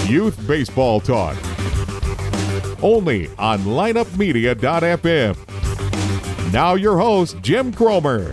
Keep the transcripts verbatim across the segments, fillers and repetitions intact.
Youth Baseball Talk. Only on lineup media dot f m. Now your host, Jim Cromer.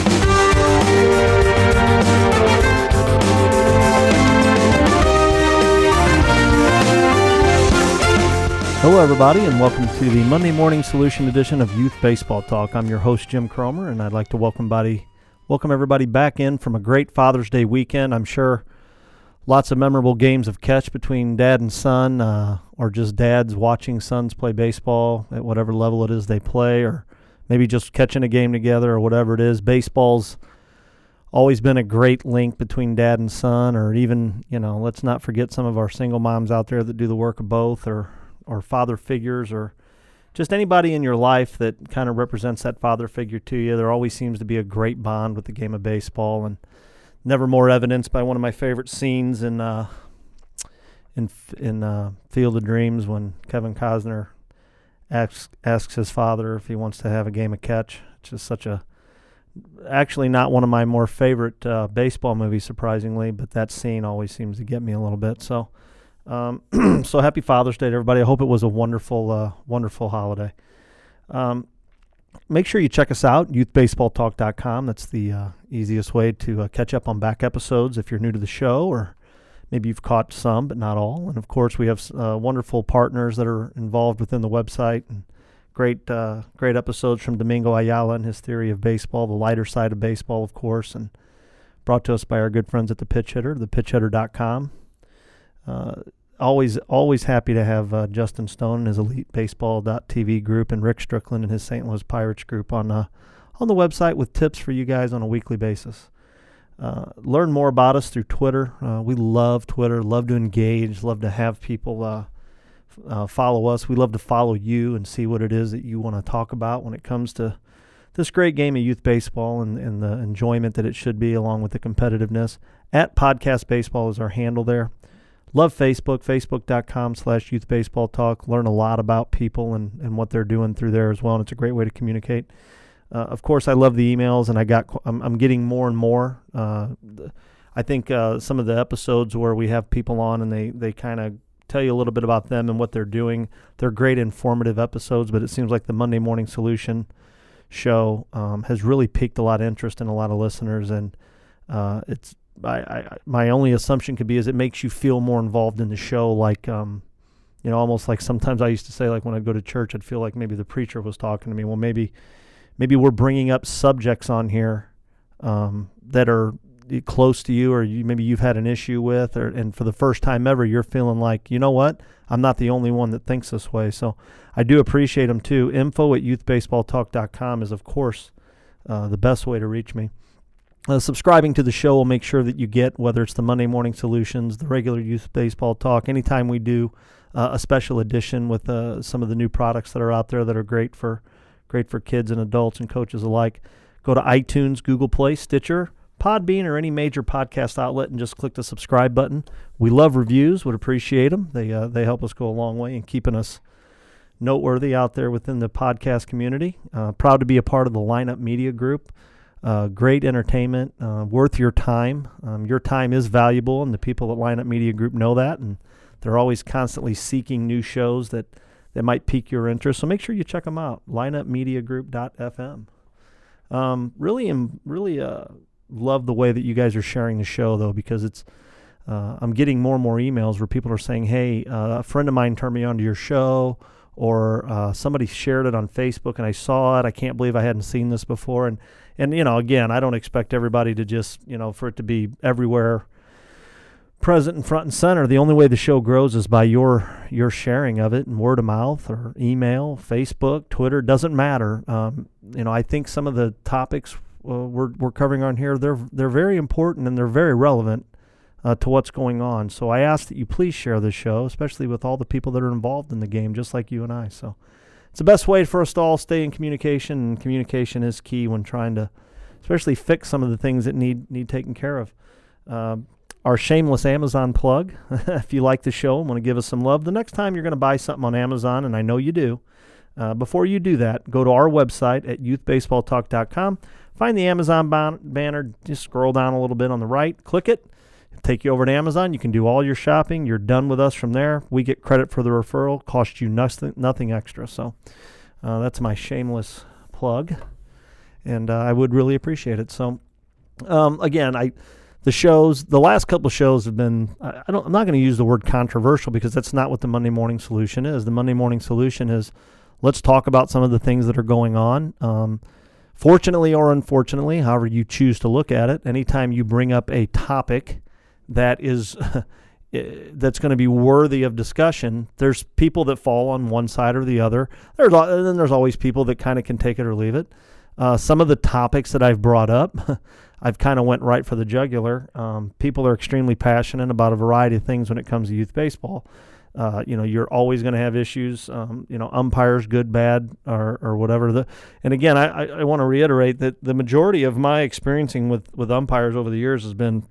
Hello, everybody, and welcome to the Monday Morning Solution edition of Youth Baseball Talk. I'm your host, Jim Cromer, and I'd like to welcome everybody, welcome everybody back in from a great Father's Day weekend. I'm sure lots of memorable games of catch between dad and son, uh, or just dads watching sons play baseball at whatever level it is they play, or maybe just catching a game together or whatever it is. Baseball's always been a great link between dad and son, or even, you know, let's not forget some of our single moms out there that do the work of both, or or father figures, or just anybody in your life that kind of represents that father figure to you. There always seems to be a great bond with the game of baseball, and never more evidenced by one of my favorite scenes in uh, in in uh, Field of Dreams, when Kevin Costner asks asks his father if he wants to have a game of catch. It's just such a, actually not one of my more favorite uh, baseball movies, surprisingly, but that scene always seems to get me a little bit. So. Um, so happy Father's Day to everybody. I hope it was a wonderful, uh, wonderful holiday. Um, make sure you check us out, youth baseball talk dot com. That's the uh, easiest way to uh, catch up on back episodes if you're new to the show, or maybe you've caught some, but not all. And, of course, we have uh, wonderful partners that are involved within the website, and great uh, great episodes from Domingo Ayala and his theory of baseball, the lighter side of baseball, of course, and brought to us by our good friends at The Pitch Hitter, the pitch hitter dot com. Uh, always always happy to have uh, Justin Stone and his Elite Baseball dot T V group, and Rick Strickland and his Saint Louis Pirates group on uh, on the website with tips for you guys on a weekly basis. Uh, learn more about us through Twitter. Uh, we love Twitter, love to engage, love to have people uh, f- uh, follow us. We love to follow you and see what it is that you want to talk about when it comes to this great game of youth baseball, and, and the enjoyment that it should be, along with the competitiveness. At Podcast Baseball is our handle there. Love Facebook, facebook dot com slash youth baseball talk. Learn a lot about people and, and what they're doing through there as well, and it's a great way to communicate. Uh, of course, I love the emails, and I got I'm, I'm getting more and more. Uh, I think uh, some of the episodes where we have people on and they, they kind of tell you a little bit about them and what they're doing, they're great informative episodes, but it seems like the Monday Morning Solution show um, has really piqued a lot of interest in a lot of listeners, and uh, it's I, I, my only assumption could be is it makes you feel more involved in the show, like, um, you know, almost like sometimes I used to say, like when I'd go to church, I'd feel like maybe the preacher was talking to me. Well, maybe maybe we're bringing up subjects on here um, that are close to you, or you, maybe you've had an issue with, or and for the first time ever, you're feeling like, you know what, I'm not the only one that thinks this way. So I do appreciate them too. Info at youth baseball talk dot com is, of course, uh, the best way to reach me. Uh, subscribing to the show will make sure that you get, whether it's the Monday Morning Solutions, the regular Youth Baseball Talk, anytime we do uh, a special edition with uh, some of the new products that are out there that are great for great for kids and adults and coaches alike. Go to iTunes, Google Play, Stitcher, Podbean, or any major podcast outlet and just click the subscribe button. We love reviews, would appreciate them. They, uh, they help us go a long way in keeping us noteworthy out there within the podcast community. Uh, proud to be a part of the Lineup Media Group. Uh, great entertainment, uh, worth your time. Um, your time is valuable, and the people at Lineup Media Group know that, and they're always constantly seeking new shows that, that might pique your interest. So make sure you check them out, lineup media group dot f m. Um, really, am, really uh, love the way that you guys are sharing the show, though, because it's uh, I'm getting more and more emails where people are saying, hey, uh, a friend of mine turned me on to your show, or uh, somebody shared it on Facebook and I saw it. I can't believe I hadn't seen this before. And, and you know, again, I don't expect everybody to just, you know, for it to be everywhere, present and front and center. The only way the show grows is by your your sharing of it, and word of mouth or email, Facebook, Twitter, doesn't matter. Um, you know, I think some of the topics uh, we're we're covering on here, they're they're very important and they're very relevant Uh, to what's going on. So I ask that you please share this show, especially with all the people that are involved in the game, just like you and I. So it's the best way for us to all stay in communication, and communication is key when trying to especially fix some of the things that need need taken care of. Uh, our shameless Amazon plug, if you like the show and want to give us some love, the next time you're going to buy something on Amazon, and I know you do, uh, before you do that, go to our website at youth baseball talk dot com, find the Amazon ban- banner, just scroll down a little bit on the right, click it. take you over to Amazon. You can do all your shopping. You're done with us from there. We get credit for the referral. Costs you nothing, nothing extra. So uh, that's my shameless plug, and uh, I would really appreciate it. So um, again, I the shows, the last couple of shows have been. I, I don't. I'm not going to use the word controversial because that's not what the Monday Morning Solution is. The Monday Morning Solution is let's talk about some of the things that are going on. Um, fortunately or unfortunately, however you choose to look at it, anytime you bring up a topic that is that's going to be worthy of discussion, there's people that fall on one side or the other. There's and then there's always people that kind of can take it or leave it. Uh, some of the topics that I've brought up, I've kind of went right for the jugular. Um, people are extremely passionate about a variety of things when it comes to youth baseball. Uh, you know, you're always going to have issues, um, you know, umpires, good, bad, or, or whatever. The, and again, I, I, I want to reiterate that the majority of my experiencing with, with umpires over the years has been,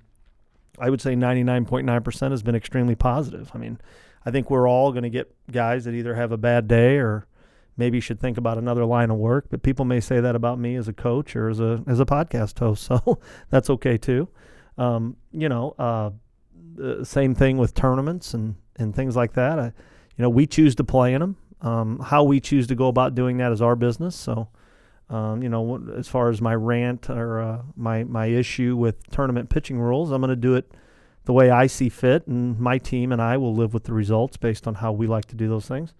I would say ninety-nine point nine percent has been extremely positive. I mean, I think we're all going to get guys that either have a bad day or maybe should think about another line of work, but people may say that about me as a coach or as a as a podcast host, so that's okay too. Um, you know, uh, the same thing with tournaments and, and things like that. I, you know, we choose to play in them. Um, how we choose to go about doing that is our business. So, um, you know, as far as my rant or uh, my my issue with tournament pitching rules, I'm going to do it the way I see fit, and my team and I will live with the results based on how we like to do those things.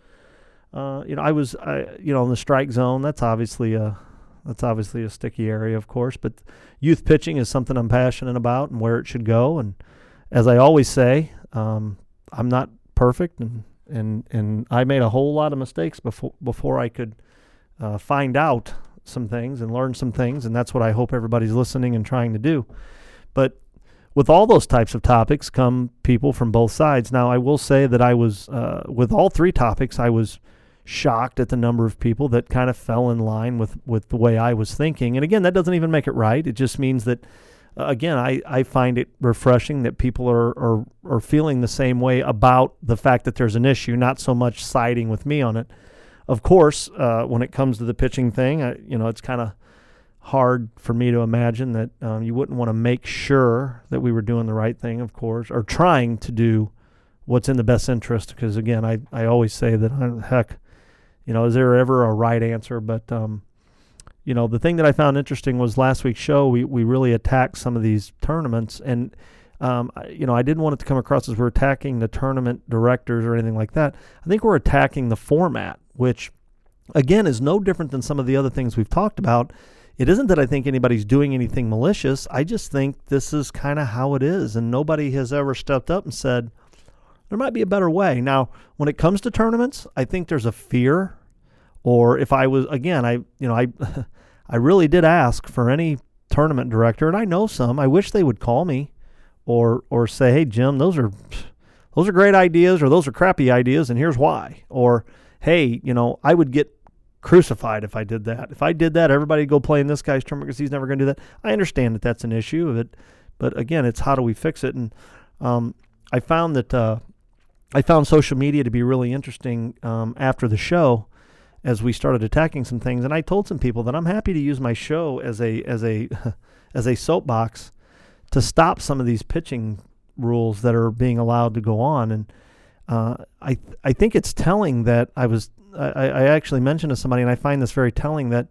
Uh, you know, I was, I, you know, in the strike zone. That's obviously a, that's obviously a sticky area, of course. But youth pitching is something I'm passionate about and where it should go. And as I always say, um, I'm not perfect, and, and and I made a whole lot of mistakes before before I could uh, find out some things and learn some things. And that's what I hope everybody's listening and trying to do. But with all those types of topics come people from both sides. Now, I will say that I was, uh, with all three topics, I was shocked at the number of people that kind of fell in line with, with the way I was thinking. And again, that doesn't even make it right. It just means that, uh, again, I, I find it refreshing that people are, are, are feeling the same way about the fact that there's an issue, not so much siding with me on it. Of course, uh, when it comes to the pitching thing, I, you know, it's kind of hard for me to imagine that um, you wouldn't want to make sure that we were doing the right thing, of course, or trying to do what's in the best interest. Because, again, I, I always say that, heck, you know, is there ever a right answer? But, um, you know, the thing that I found interesting was last week's show, we, we really attacked some of these tournaments. And, um, you know, I didn't want it to come across as we're attacking the tournament directors or anything like that. I think we're attacking the format, which, again, is no different than some of the other things we've talked about. It isn't that I think anybody's doing anything malicious. I just think this is kind of how it is. And nobody has ever stepped up and said, there might be a better way. Now, when it comes to tournaments, I think there's a fear, or if I was, again, I, you know, I, I really did ask for any tournament director, and I know some. I wish they would call me, or, or say, hey, Jim, those are, those are great ideas, or those are crappy ideas, and here's why. Or, hey, you know, I would get crucified if I did that. If I did that, everybody would go play in this guy's tournament because he's never going to do that. I understand that that's an issue, but, but again, it's how do we fix it? And um, I found that. Uh, I found social media to be really interesting um, after the show as we started attacking some things. And I told some people that I'm happy to use my show as a as a as a soapbox to stop some of these pitching rules that are being allowed to go on. And uh, I I think it's telling that I was I, I actually mentioned to somebody, and I find this very telling, that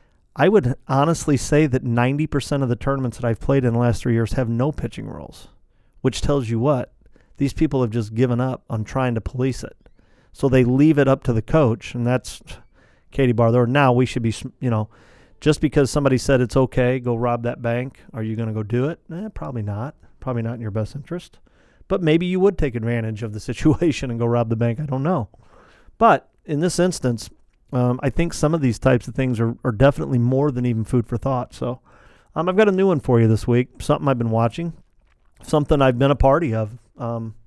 I would honestly say that ninety percent of the tournaments that I've played in the last three years have no pitching rules, which tells you what? These people have just given up on trying to police it. So they leave it up to the coach, and that's Katie Barthor. Now we should be, you know, just because somebody said it's okay, go rob that bank, are you going to go do it? Eh, probably not. Probably not in your best interest. But maybe you would take advantage of the situation and go rob the bank. I don't know. But in this instance, um, I think some of these types of things are, are definitely more than even food for thought. So um, I've got a new one for you this week, something I've been watching, something I've been a party of. Um,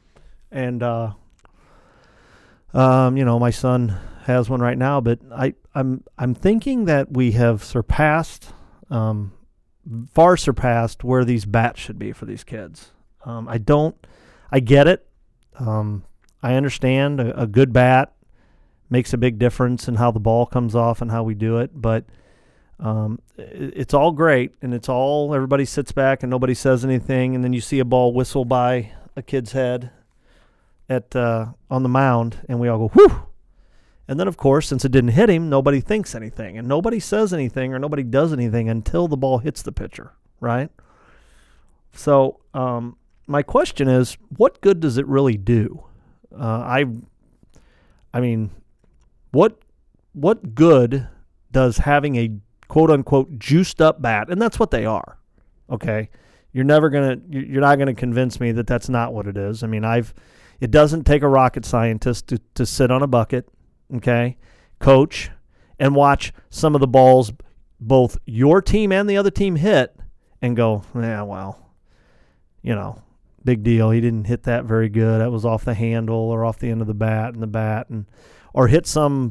and, uh, um, you know, my son has one right now, but I, I'm, I'm thinking that we have surpassed, um, far surpassed where these bats should be for these kids. Um, I don't, I get it. Um, I understand a, a good bat makes a big difference in how the ball comes off and how we do it. But, Um, it, it's all great, and it's all, everybody sits back and nobody says anything, and then you see a ball whistle by a kid's head at uh, on the mound, and we all go, whew! And then, of course, since it didn't hit him, nobody thinks anything, and nobody says anything or nobody does anything until the ball hits the pitcher, right? So um, my question is, what good does it really do? Uh, I, I mean, what what good does having a quote-unquote juiced-up bat, and that's what they are, okay? You're never going to, you're not going to convince me that that's not what it is. I mean, I've, it doesn't take a rocket scientist to, to sit on a bucket, okay, coach, and watch some of the balls both your team and the other team hit and go, yeah, well, you know, big deal. He didn't hit that very good. That was off the handle or off the end of the bat and the bat, and or hit some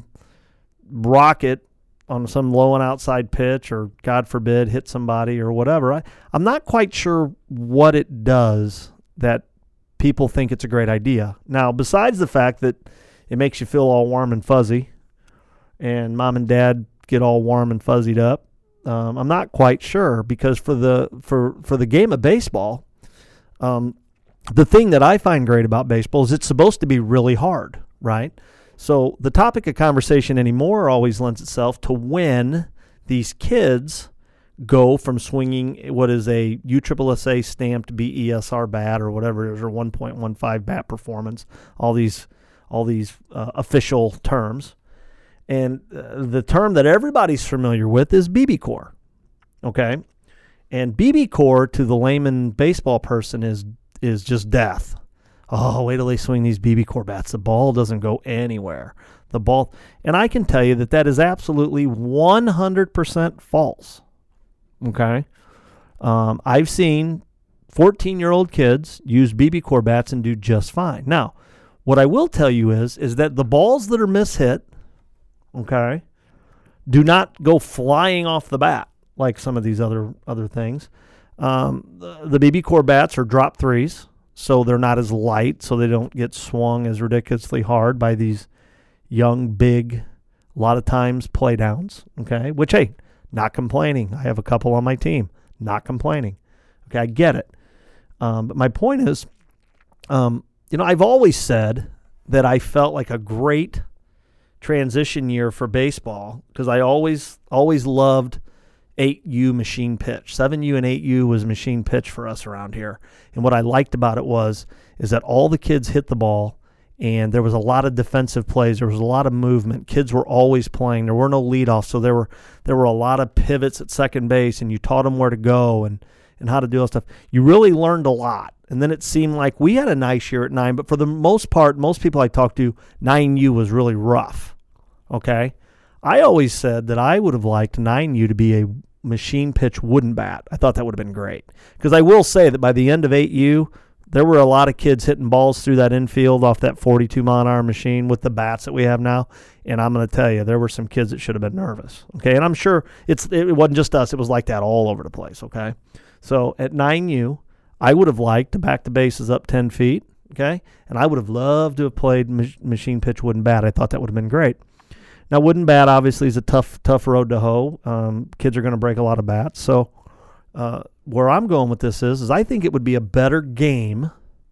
rocket on some low and outside pitch, or God forbid hit somebody or whatever. I, I'm not quite sure what it does that people think it's a great idea. Now, besides the fact that it makes you feel all warm and fuzzy, and mom and dad get all warm and fuzzied up, um, I'm not quite sure, because for the for for the game of baseball, um, the thing that I find great about baseball is it's supposed to be really hard, right? So the topic of conversation anymore always lends itself to when these kids go from swinging what is a U S S A stamped B E S R bat or whatever it is, or one point one five bat performance, all these all these uh, official terms. And uh, the term that everybody's familiar with is B B core, okay? And B B core to the layman baseball person is is just death. Oh, wait till they swing these B B core bats. The ball doesn't go anywhere. The ball, and I can tell you that that is absolutely one hundred percent false. Okay? Um, I've seen fourteen-year-old kids use B B core bats and do just fine. Now, what I will tell you is, is that the balls that are mishit, okay, do not go flying off the bat like some of these other other things. Um, the, the B B core bats are drop threes, so they're not as light, so they don't get swung as ridiculously hard by these young, big, a lot of times play downs, okay? Which, hey, not complaining. I have a couple on my team. Not complaining. Okay, I get it. Um, but my point is, um, you know, I've always said that I felt like a great transition year for baseball because I always, always loved eight U machine pitch. seven U and eight U was machine pitch for us around here. And what I liked about it was is that all the kids hit the ball, and there was a lot of defensive plays. There was a lot of movement. Kids were always playing. There were no leadoffs, so there were there were a lot of pivots at second base, and you taught them where to go and, and how to do all stuff. You really learned a lot. And then it seemed like we had a nice year at nine, but for the most part, most people I talked to, nine U was really rough. Okay? I always said that I would have liked nine U to be a machine pitch wooden bat. I thought that would have been great. Because I will say that by the end of eight U, there were a lot of kids hitting balls through that infield off that forty-two mile an hour machine with the bats that we have now. And I'm going to tell you, there were some kids that should have been nervous. Okay, and I'm sure it's it wasn't just us. It was like that all over the place. Okay, so at nine U, I would have liked to back the bases up ten feet. Okay, and I would have loved to have played mach- machine pitch wooden bat. I thought that would have been great. Now, wooden bat obviously is a tough, tough road to hoe. Um, kids are going to break a lot of bats. So uh, where I'm going with this is, is I think it would be a better game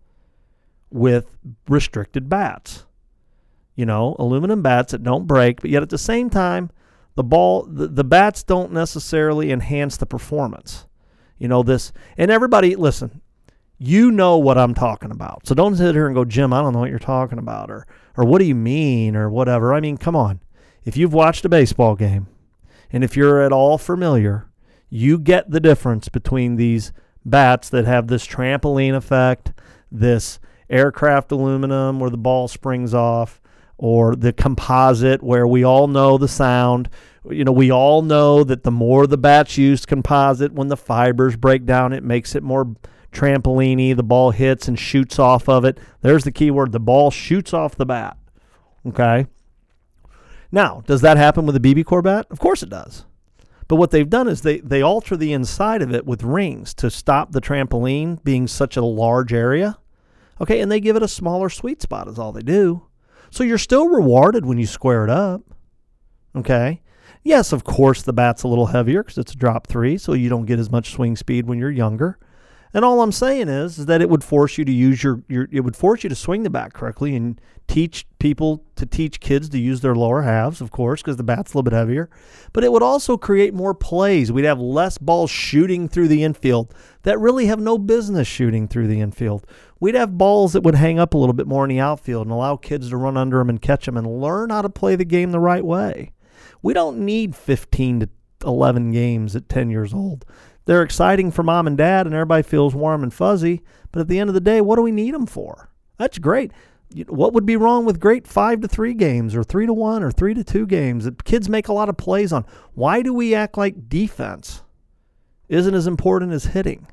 with restricted bats. You know, aluminum bats that don't break, but yet at the same time, the ball, the, the bats don't necessarily enhance the performance. You know, this, and everybody, listen, you know what I'm talking about. So don't sit here and go, Jim, I don't know what you're talking about, or or what do you mean, or whatever. I mean, come on. If you've watched a baseball game, and if you're at all familiar, you get the difference between these bats that have this trampoline effect, this aircraft aluminum where the ball springs off, or the composite where we all know the sound. You know, we all know that the more the bat's used composite, when the fibers break down, it makes it more trampoline-y. The ball hits and shoots off of it. There's the key word. The ball shoots off the bat. Okay? Now, does that happen with a B B core bat? Of course it does. But what they've done is they, they alter the inside of it with rings to stop the trampoline being such a large area. Okay, and they give it a smaller sweet spot is all they do. So you're still rewarded when you square it up. Okay? Yes, of course, the bat's a little heavier because it's a drop three, so you don't get as much swing speed when you're younger. And all I'm saying is, is that it would force you to use your, your, it would force you to swing the bat correctly and teach people to teach kids to use their lower halves, of course, because the bat's a little bit heavier. But it would also create more plays. We'd have less balls shooting through the infield that really have no business shooting through the infield. We'd have balls that would hang up a little bit more in the outfield and allow kids to run under them and catch them and learn how to play the game the right way. We don't need fifteen to eleven games at ten years old. They're exciting for mom and dad, and everybody feels warm and fuzzy. But at the end of the day, what do we need them for? That's great. What would be wrong with great five to three games or three to one or three to two games that kids make a lot of plays on? Why do we act like defense isn't as important as hitting?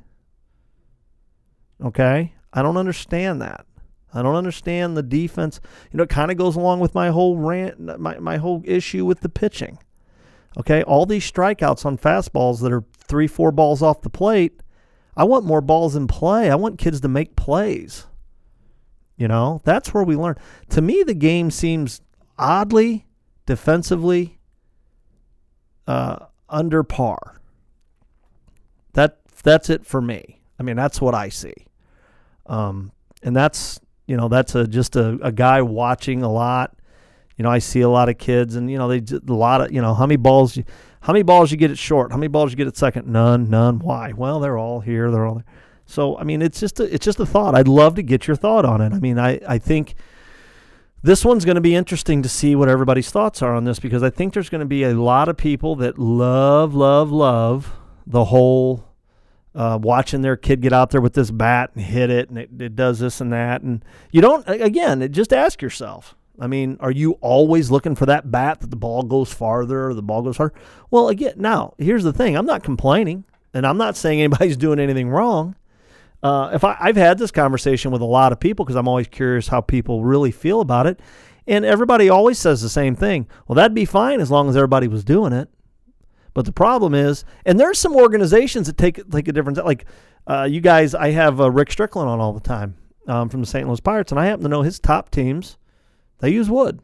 Okay? I don't understand that. I don't understand the defense. You know, it kind of goes along with my whole rant, my, my whole issue with the pitching. Okay, all these strikeouts on fastballs that are three, four balls off the plate, I want more balls in play. I want kids to make plays. You know, that's where we learn. To me, the game seems oddly, defensively, uh, under par. That that's it for me. I mean, that's what I see. Um, and that's, you know, that's a just a, a guy watching a lot. You know, I see a lot of kids, and you know, they a lot of, you know, how many balls, you, how many balls you get at short, how many balls you get at second? None, none. Why? Well, they're all here, they're all there. So, I mean, it's just a, it's just a thought. I'd love to get your thought on it. I mean, I, I think this one's going to be interesting to see what everybody's thoughts are on this, because I think there's going to be a lot of people that love, love, love the whole uh, watching their kid get out there with this bat and hit it, and it, it does this and that. And you don't, again, just ask yourself. I mean, are you always looking for that bat that the ball goes farther or the ball goes harder? Well, again, now, here's the thing. I'm not complaining, and I'm not saying anybody's doing anything wrong. Uh, if I, I've had this conversation with a lot of people because I'm always curious how people really feel about it, and everybody always says the same thing. Well, that'd be fine as long as everybody was doing it. But the problem is, and there's some organizations that take take a different, like uh, you guys, I have uh, Rick Strickland on all the time um, from the Saint Louis Pirates, and I happen to know his top teams. They use wood.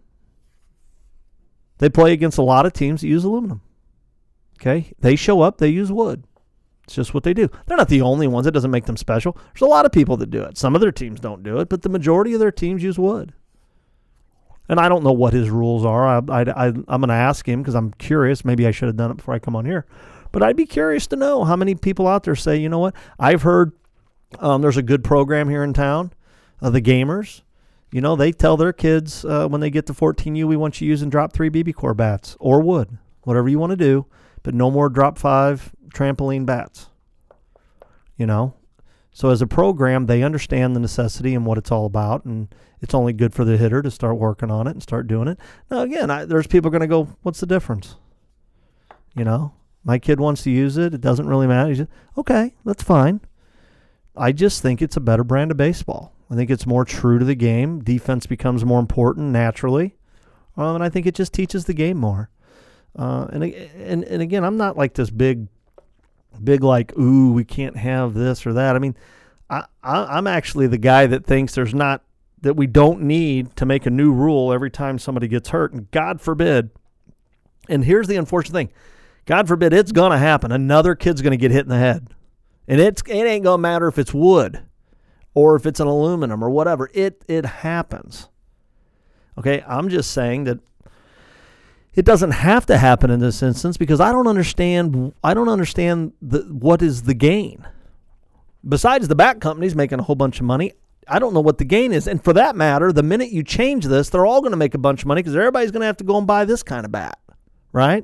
They play against a lot of teams that use aluminum. Okay? They show up, they use wood. It's just what they do. They're not the only ones. It doesn't make them special. There's a lot of people that do it. Some of their teams don't do it, but the majority of their teams use wood. And I don't know what his rules are. I, I, I, I'm going to ask him because I'm curious. Maybe I should have done it before I come on here. But I'd be curious to know how many people out there say, you know what, I've heard um, there's a good program here in town, uh, the Gamers. You know, they tell their kids uh, when they get to fourteen U, we want you using drop three B B core bats or wood, whatever you want to do, but no more drop five trampoline bats. You know, so as a program, they understand the necessity and what it's all about, and it's only good for the hitter to start working on it and start doing it. Now, again, I, there's people going to go, what's the difference? You know, my kid wants to use it. It doesn't really matter. Just, okay, that's fine. I just think it's a better brand of baseball. I think it's more true to the game. Defense becomes more important naturally. Um, and I think it just teaches the game more. Uh, and, and and again, I'm not like this big, big like, ooh, we can't have this or that. I mean, I, I, I'm actually the guy that thinks there's not, that we don't need to make a new rule every time somebody gets hurt. And God forbid, and here's the unfortunate thing, God forbid it's going to happen. Another kid's going to get hit in the head. And it's it ain't going to matter if it's wood or if it's an aluminum or whatever. It it happens. Okay, I'm just saying that it doesn't have to happen in this instance because I don't understand I don't understand the, what is the gain. Besides the bat companies making a whole bunch of money, I don't know what the gain is. And for that matter, the minute you change this, they're all going to make a bunch of money because everybody's going to have to go and buy this kind of bat, right?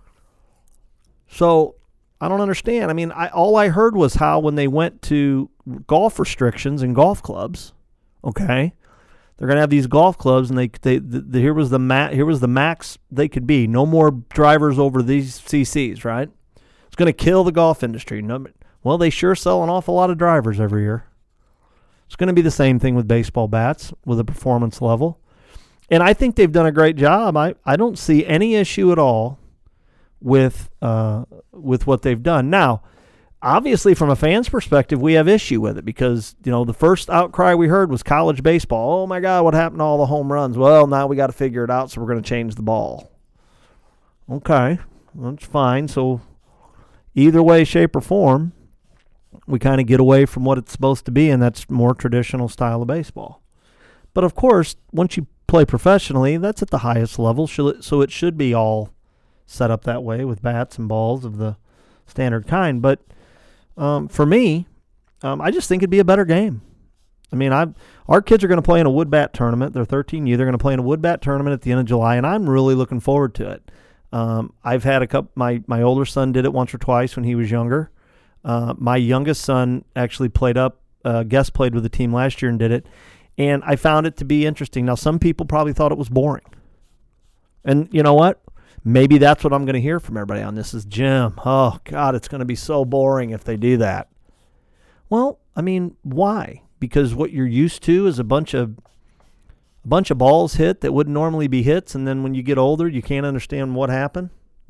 So I don't understand. I mean, I, all I heard was how when they went to golf restrictions in golf clubs, okay, they're going to have these golf clubs, and they they the, the, here was the ma- here was the max they could be. No more drivers over these C Cs, right? It's going to kill the golf industry. No, well, they sure sell an awful lot of drivers every year. It's going to be the same thing with baseball bats with a performance level, and I think they've done a great job. I, I don't see any issue at all with uh, with what they've done. Now, obviously, from a fan's perspective, we have issue with it because, you know, the first outcry we heard was college baseball. Oh, my God, what happened to all the home runs? Well, now we got to figure it out, so we're going to change the ball. Okay, That's fine. So either way, shape, or form, we kind of get away from what it's supposed to be, and that's more traditional style of baseball. But, of course, once you play professionally, that's at the highest level, so it should be all set up that way with bats and balls of the standard kind. But um, for me, um, I just think it'd be a better game. I mean, I our kids are going to play in a wood bat tournament. They're thirteen U. They're going to play in a wood bat tournament at the end of July, and I'm really looking forward to it. Um, I've had a couple. My my older son did it once or twice when he was younger. Uh, my youngest son actually played up, uh, guest played with the team last year and did it, and I found it to be interesting. Now, some people probably thought it was boring, and you know what? Maybe that's what I'm going to hear from everybody on this is, Jim, oh, God, it's going to be so boring if they do that. Well, I mean, why? Because what you're used to is a bunch of a bunch of balls hit that wouldn't normally be hits, and then when you get older, you can't understand what happened.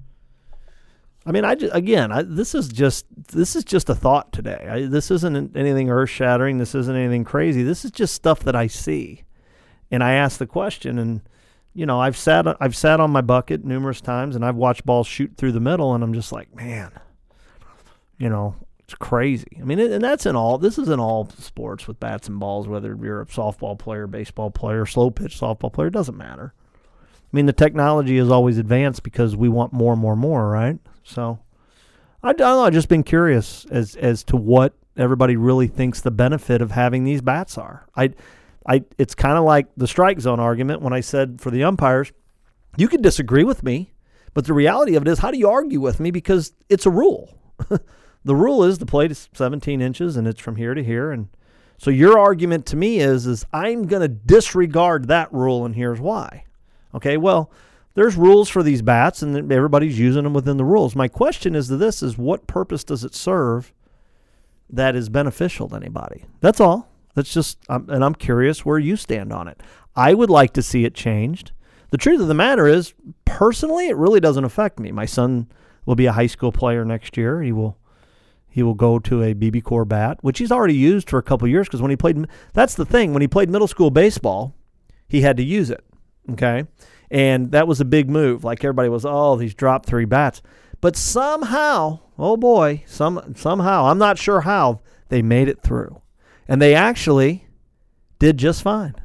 I mean, I just, again, I, this is just this is just a thought today. I, this isn't anything earth-shattering. This isn't anything crazy. This is just stuff that I see, and I ask the question. And you know, I've sat I've sat on my bucket numerous times, and I've watched balls shoot through the middle, and I'm just like, man, you know, it's crazy. I mean, it, and that's in all. This is in all sports with bats and balls. Whether you're a softball player, baseball player, slow pitch softball player, it doesn't matter. I mean, the technology has always advanced because we want more and more and more, right? So, I, I don't know, I've just been curious as as to what everybody really thinks the benefit of having these bats are. I, I, it's kind of like the strike zone argument when I said for the umpires, you can disagree with me, but the reality of it is, how do you argue with me? Because it's a rule. The rule is the plate is seventeen inches and it's from here to here. And so your argument to me is, is I'm going to disregard that rule, and here's why. Okay, well, there's rules for these bats, and everybody's using them within the rules. My question is to this is, what purpose does it serve that is beneficial to anybody? That's all. That's just, um, and I'm curious where you stand on it. I would like to see it changed. The truth of the matter is, personally, it really doesn't affect me. My son will be a high school player next year. He will he will go to a B B Core bat, which he's already used for a couple of years, because when he played, that's the thing, when he played middle school baseball, he had to use it, okay? And that was a big move. Like everybody was, oh, these drop three bats. But somehow, oh boy, some somehow, I'm not sure how, they made it through. And they actually did just fine.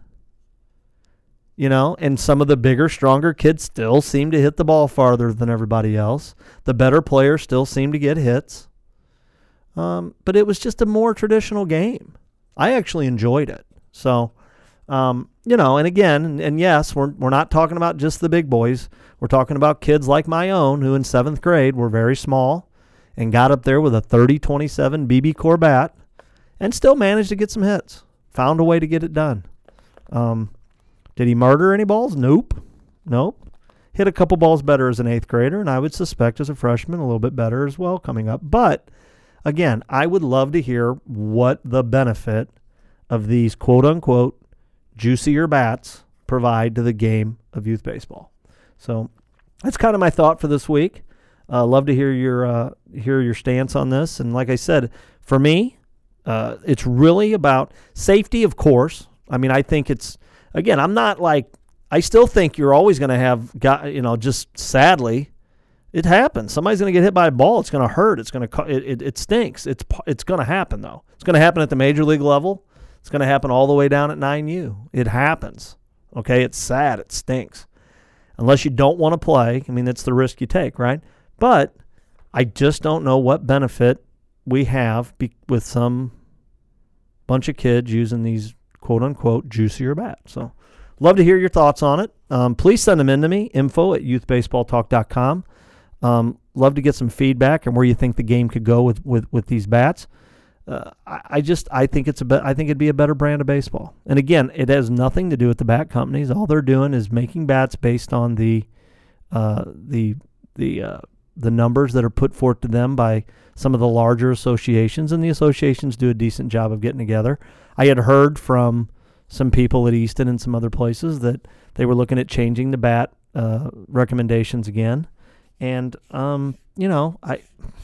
You know, and some of the bigger, stronger kids still seem to hit the ball farther than everybody else. The better players still seem to get hits. Um, but it was just a more traditional game. I actually enjoyed it. So, um, you know, and again, and, and yes, we're we're not talking about just the big boys. We're talking about kids like my own who in seventh grade were very small and got up there with a thirty twenty-seven B B Core bat and still managed to get some hits. Found a way to get it done. Um, did he murder any balls? Nope. Nope. Hit a couple balls better as an eighth grader, and I would suspect as a freshman a little bit better as well coming up. But, again, I would love to hear what the benefit of these quote-unquote juicier bats provide to the game of youth baseball. So that's kind of my thought for this week. Uh, love to hear your uh, hear your stance on this. And like I said, for me, uh, it's really about safety, of course. I mean, I think it's, again, I'm not like, I still think you're always going to have, got, you know, just sadly, it happens. Somebody's going to get hit by a ball. It's going to hurt. It's going to, it, it, it stinks. It's, it's going to happen, though. It's going to happen at the major league level. It's going to happen all the way down at nine U. It happens. Okay, it's sad. It stinks. Unless you don't want to play, I mean, that's the risk you take, right? But I just don't know what benefit we have be- with some bunch of kids using these quote-unquote juicier bats. So love to hear your thoughts on it. Um, please send them in to me, info at youth baseball talk dot com. Um, love to get some feedback and where you think the game could go with, with, with these bats. Uh, I, I just I think it's a be- I think it'd be a better brand of baseball. And again, it has nothing to do with the bat companies. All they're doing is making bats based on the uh, the the uh, the numbers that are put forth to them by some of the larger associations, and the associations do a decent job of getting together. I had heard from some people at Easton and some other places that they were looking at changing the bat uh, recommendations again. And, um, you know, I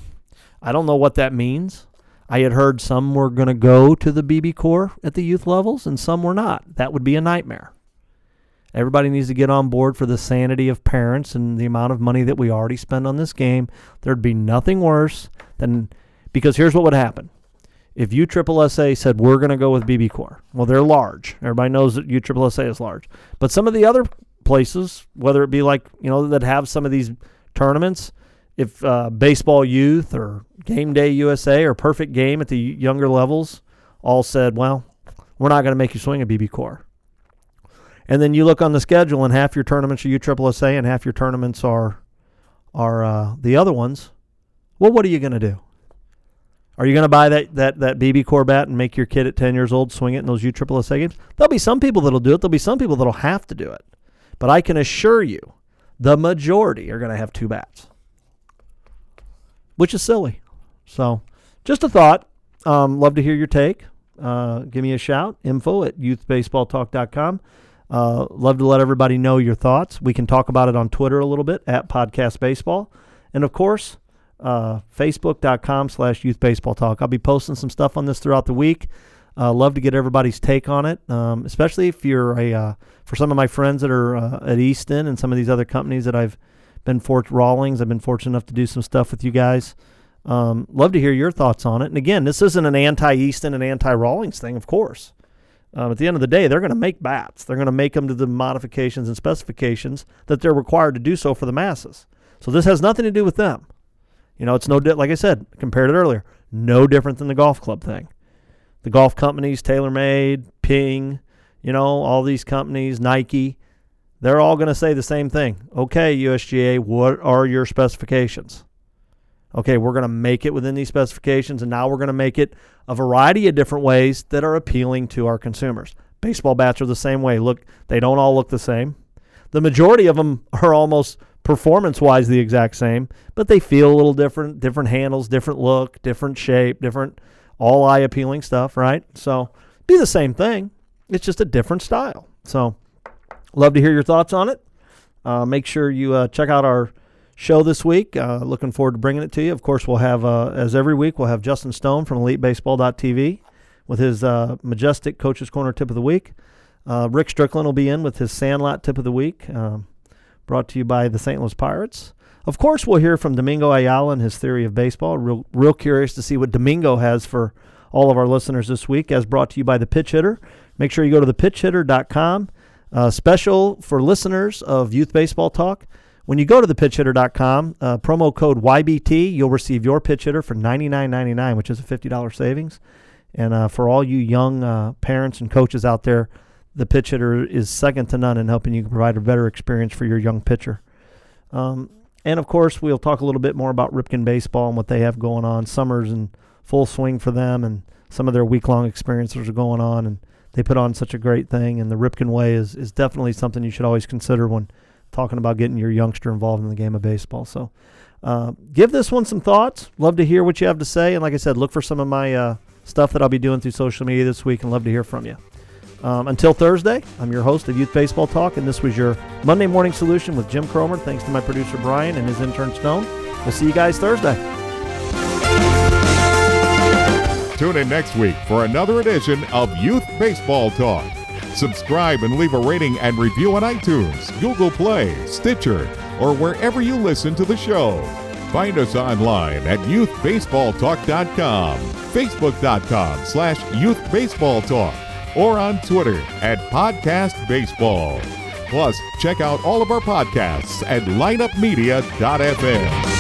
I don't know what that means. I had heard some were going to go to the B B Core at the youth levels and some were not. That would be a nightmare. Everybody needs to get on board for the sanity of parents and the amount of money that we already spend on this game. There'd be nothing worse than, because here's what would happen. If U S S A said, we're going to go with B B Core, well, they're large. Everybody knows that U S S A is large. But some of the other places, whether it be like, you know, that have some of these tournaments, if uh, Baseball Youth or Game Day U S A or Perfect Game at the younger levels all said, well, we're not going to make you swing a B B Core. And then you look on the schedule and half your tournaments are U S S A and half your tournaments are, are uh, the other ones. Well, what are you going to do? Are you going to buy that, that, that B B Core bat and make your kid at ten years old swing it in those U S S A games? There'll be some people that'll do it. There'll be some people that'll have to do it. But I can assure you, the majority are going to have two bats, which is silly. So just a thought. Um, love to hear your take. Uh, give me a shout. Info at youth baseball talk dot com. Uh, love to let everybody know your thoughts. We can talk about it on Twitter a little bit at Podcast Baseball. And, of course, uh, facebook.com slash youth baseball talk. I'll be posting some stuff on this throughout the week. Uh, love to get everybody's take on it, um, especially if you're a uh, for some of my friends that are uh, at Easton and some of these other companies that I've been for Rawlings. I've been fortunate enough to do some stuff with you guys. Um, love to hear your thoughts on it. And again, this isn't an anti-Easton and anti-Rawlings thing, of course. Um, at the end of the day, they're going to make bats. They're going to make them to the modifications and specifications that they're required to do so for the masses. So this has nothing to do with them. You know, it's no, di- like I said, compared it earlier, no different than the golf club thing. The golf companies, TaylorMade, Ping, you know, all these companies, Nike, they're all going to say the same thing. Okay, U S G A, what are your specifications? Okay, we're going to make it within these specifications, and now we're going to make it a variety of different ways that are appealing to our consumers. Baseball bats are the same way. Look, they don't all look the same. The majority of them are almost performance-wise the exact same, but they feel a little different, different handles, different look, different shape, different all eye-appealing stuff, right? So be the same thing. It's just a different style. So love to hear your thoughts on it. Uh, make sure you uh, check out our show this week. Uh, looking forward to bringing it to you. Of course, we'll have, uh, as every week, we'll have Justin Stone from elite baseball dot t v with his uh, majestic Coach's Corner tip of the week. Uh, Rick Strickland will be in with his Sandlot tip of the week, um, brought to you by the Saint Louis Pirates. Of course, we'll hear from Domingo Ayala and his theory of baseball. Real, real curious to see what Domingo has for all of our listeners this week, as brought to you by the Pitch Hitter. Make sure you go to the pitch hitter dot com. Uh, special for listeners of Youth Baseball Talk. When you go to the pitch hitter dot com, uh, promo code Y B T, you'll receive your pitch hitter for ninety-nine ninety-nine, which is a fifty dollars savings. And uh, for all you young uh, parents and coaches out there, the pitch hitter is second to none in helping you provide a better experience for your young pitcher. Um, and, of course, we'll talk a little bit more about Ripken Baseball and what they have going on. Summer's in full swing for them, and some of their week-long experiences are going on, and they put on such a great thing. And the Ripken Way is, is definitely something you should always consider when talking about getting your youngster involved in the game of baseball. So uh, give this one some thoughts. Love to hear what you have to say. And like I said, look for some of my uh, stuff that I'll be doing through social media this week, and love to hear from you. Um, until Thursday, I'm your host of Youth Baseball Talk, and this was your Monday Morning Solution with Jim Cromer. Thanks to my producer, Brian, and his intern, Stone. We'll see you guys Thursday. Tune in next week for another edition of Youth Baseball Talk. Subscribe and leave a rating and review on iTunes, Google Play, Stitcher, or wherever you listen to the show. Find us online at youth baseball talk dot com, facebook dot com slash youth baseball talk, or on Twitter at Podcast Baseball. Plus, check out all of our podcasts at lineup media dot f m.